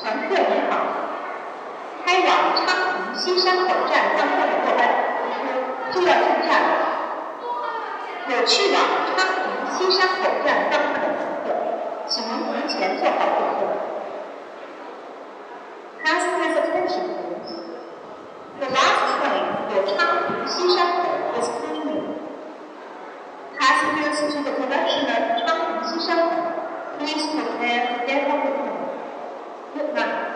乘客您好，开往昌平西山口站方向的末班车就要进站了。有去往昌平西山口站方向的乘客，请您提前做好准备。Passengers attention please. The last train for Changping Xishankou is leaving. Passengers to the direction of Changping Xishankou, please prepare to get off the train. Good night.